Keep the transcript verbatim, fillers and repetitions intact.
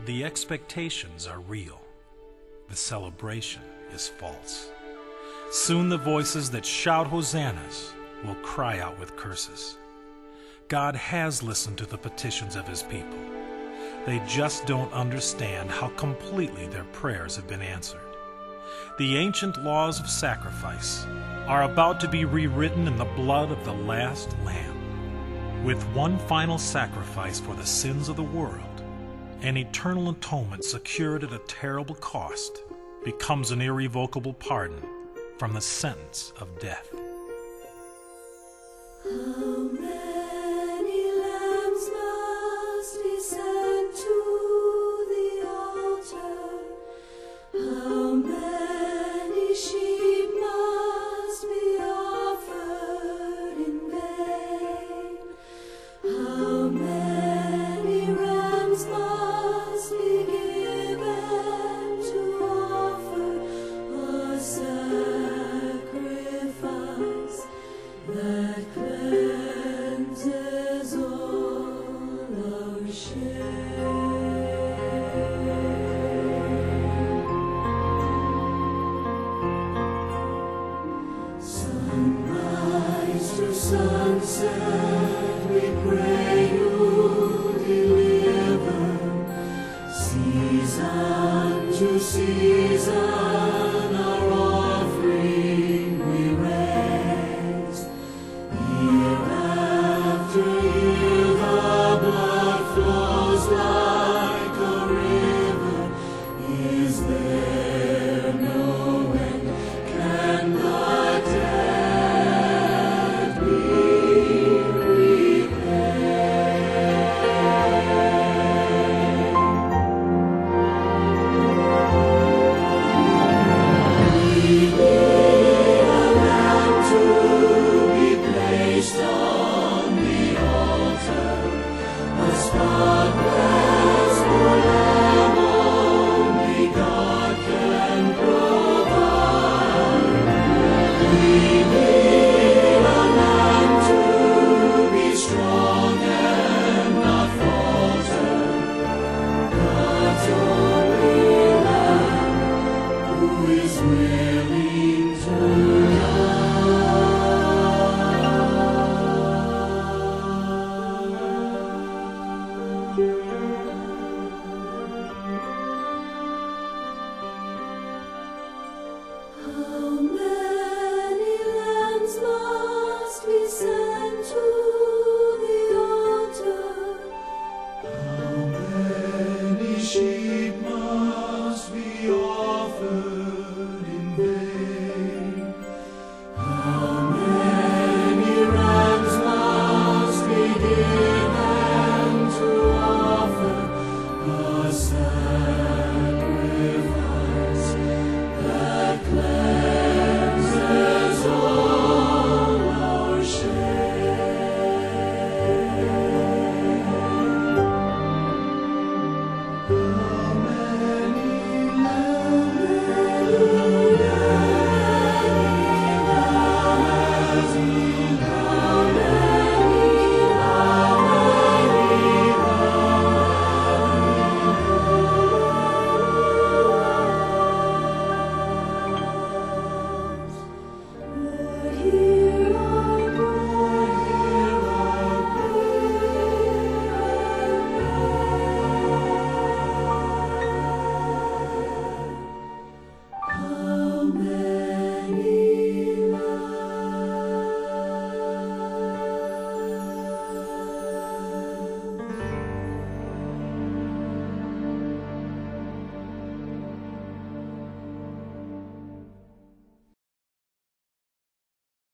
The expectations are real. The celebration is false. Soon the voices that shout hosannas will cry out with curses. God has listened to the petitions of his people. They just don't understand how completely their prayers have been answered. The ancient laws of sacrifice are about to be rewritten in the blood of the last Lamb. With one final sacrifice for the sins of the world, an eternal atonement secured at a terrible cost becomes an irrevocable pardon from the sentence of death. How many lambs must be sent to the altar? How many sheep must be offered in vain? How many rams must be given to offer a sacrifice that